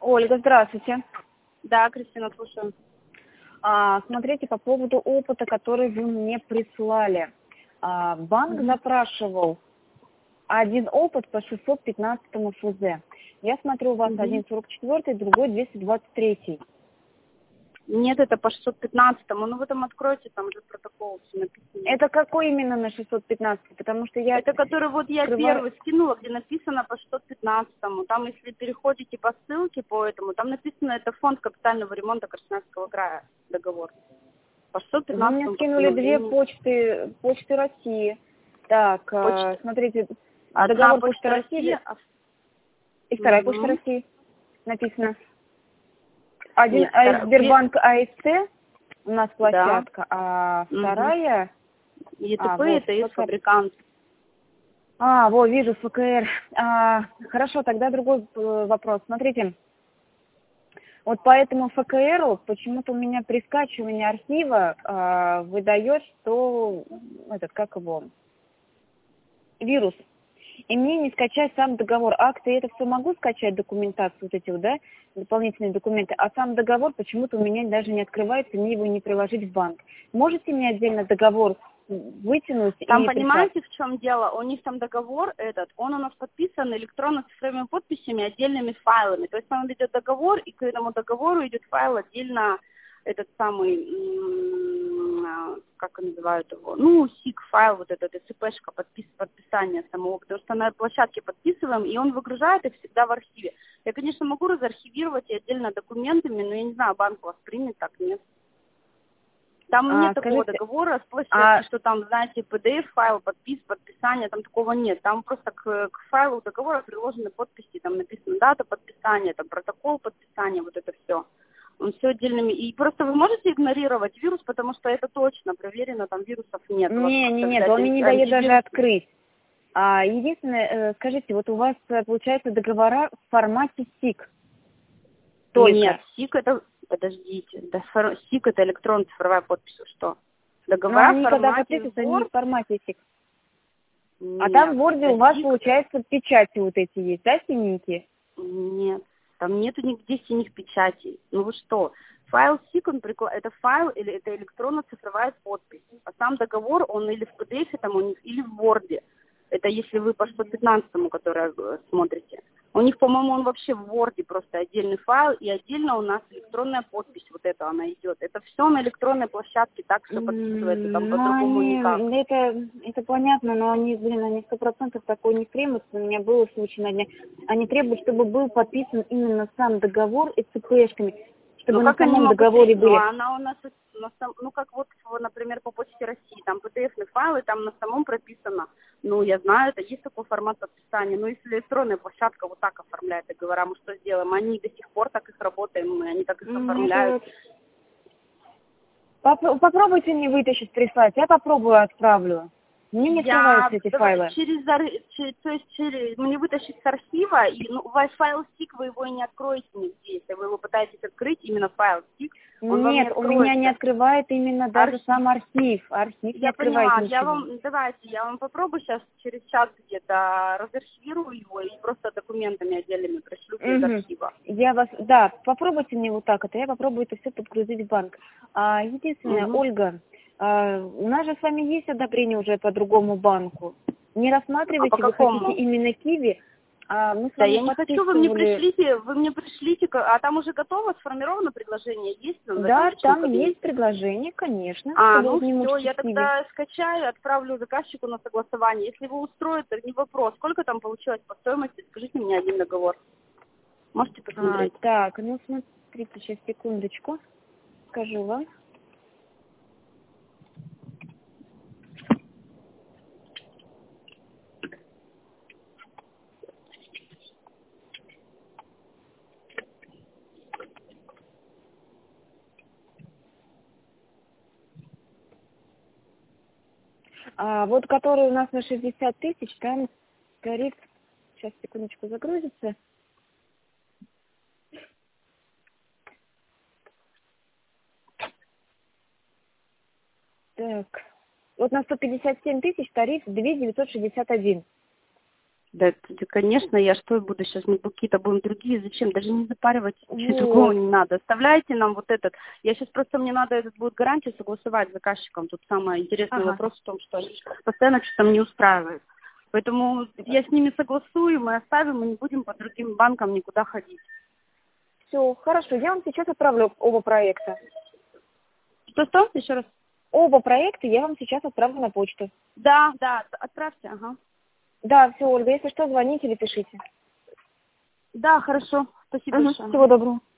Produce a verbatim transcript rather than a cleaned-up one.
Ольга, здравствуйте. Да, Кристина, слушаю. А, смотрите, по поводу опыта, который вы мне прислали. А, банк Мгм. запрашивал один опыт по шестьсот пятнадцатому эф зэ. Я смотрю, у вас Мгм. один сорок четыре, другой двести двадцать три. Нет, это по шестьсот пятнадцатому. Ну, вы там откройте, там же протокол все написано. Это какой именно на шестьсот пятнадцать? Потому что я Это который вот я открываю... первый скинула, где написано по шестьсот пятнадцатому. Там, если переходите по ссылке по этому, там написано, это фонд капитального ремонта Красноярского края, договор. По шестьсот Вы мне пятнадцатому скинули две постановлению. почты, почты России. Так, а, Почта. смотрите, Одна договор Почты почта России России, же- а... и вторая Почта Мгм. России написано. Один Нет, а, втора- пе- Сбербанк а эс тэ у нас да. площадка, а Мгм. вторая, а, ЕТП вот, это есть ФК. фабрикант. А, вот, вижу, эф ка эр. А, хорошо, тогда другой э, вопрос. Смотрите, вот по этому эф ка эру почему-то у меня при скачивании архива а, выдает, что, этот, как его, вирус. И мне не скачать сам договор. Акты, это все могу скачать, документацию, вот эти вот, да, дополнительные документы, а сам договор почему-то у меня даже не открывается, мне его не приложить в банк. Можете мне отдельно договор вытянуть Там и прислать? понимаете, в чем дело? У них там договор этот, он у нас подписан электронно-цифровыми подписями, отдельными файлами. То есть там идет договор, и к этому договору идет файл отдельно, этот самый, м, а, как называют его, ну, сик файл, вот этот, цпшка, подпис, подписание самого, потому что на площадке подписываем, и он выгружает их всегда в архиве. Я, конечно, могу разархивировать и отдельно документами, но я не знаю, банк вас примет, так нет. Там А, нет такого скажите, договора с площадки, а, что там, знаете, пи ди эф-файл, подпис, подписание, там такого нет. Там просто к, к файлу договора приложены подписи, там написано дата подписания, там протокол подписания, вот это все. Он все отдельными. И просто вы можете игнорировать вирус, потому что это точно проверено, там вирусов нет. У вас не, не, просто нет, взять он мне не дает даже антивирус. открыть. А, единственное, э, скажите, вот у вас, э, получается, договора в формате сик Нет, только. сик это, подождите, да, фор- сик это электронная цифровая подпись, вы что? Но Договора в они, когда формате подписываются, они не в Word? формате сик. А там Нет, в Word это у вас, сик. получается, печати вот эти есть, да, синенькие? Нет, там нету нигде синих печатей. Ну вы что? Файл сик, он прикла... это файл или это электронно-цифровая подпись. А сам договор, он или в пи ди эф там у них, или в Word. Это если вы по сто пятнадцатому, который э, смотрите. У них, по-моему, он вообще в Word просто отдельный файл, и отдельно у нас электронная подпись, вот это она идет. Это все на электронной площадке, так все подписывается, там М, Ну, по-другому они, никак. это, это понятно, но они, блин, они сто процентов такой не примут. У меня был случай на дне. Они требуют, чтобы был подписан именно сам договор и цпшками, Ну чтобы на как они самом могут, договоре ре- ну были. она у нас, на сам- ну как вот, вот, например, по Почте России, там пи ди эф-ные файлы, там на самом прописано, ну я знаю, это есть такой формат подписания, но если электронная площадка вот так оформляет договора, мы что сделаем? Они до сих пор так их работаем, мы, они так их М, оформляют. Это... Поп- Попробуйте мне вытащить, прислать. Я попробую, отправлю. Мне не Я открываются эти давай файлы. через, ар- че- то есть через мне вытащить с архива, и ну, у вас файл сик, вы его и не откроете нигде, если вы его пытаетесь открыть, именно файл сик, он вам не Нет, у меня не откроется. открывает именно даже Архив. сам архив. Архив не Я открывает поняла. Я ничего. вам, давайте, я вам попробую сейчас через час где-то разархивирую его и просто документами отдельными пришлю без Угу. архива. Я вас, да, попробуйте мне вот так это, я попробую это все подгрузить в банк. А, единственное, Угу. Ольга, а, у нас же с вами есть одобрение уже по другому банку. Не А по рассматривайте, вы хотите какому? именно Киви, а мы с Да вами я не хочу, вы мне подписывали. пришлите, вы мне пришлите, ка- а там уже готово, сформировано предложение, есть, в этом Да, личном там есть кабинете? предложение, конечно, что А, вы ну вот не все, можете я в Киви. тогда скачаю, отправлю заказчику на согласование. Если его устроит, то не вопрос. Сколько там получилось по стоимости? Скажите мне один договор. Можете А, посмотреть? так, ну смотрите, сейчас секундочку, скажу вам. А, вот который у нас на шестьдесят тысяч, там тариф, сейчас секундочку загрузится. Так, вот на сто пятьдесят семь тысяч тариф две тысячи девятьсот шестьдесят один. Да, это, конечно, я что буду сейчас, мы какие-то будем другие, зачем? Даже не запаривать, ничего Вот. другого не надо. Оставляйте нам вот этот. Я сейчас просто, мне надо этот будет гарантию согласовать с заказчиком. Тут самый интересный Ага. вопрос в том, что они постоянно что-то не устраивают. Поэтому я с ними согласую, мы оставим, мы не будем по другим банкам никуда ходить. Все, хорошо, я вам сейчас отправлю оба проекта. Что-что? Еще раз. Оба проекта я вам сейчас отправлю на почту. Да, да, отправьте, ага. Да, все, Ольга, если что, звоните или пишите. Да, хорошо. Спасибо Угу. большое. Всего доброго.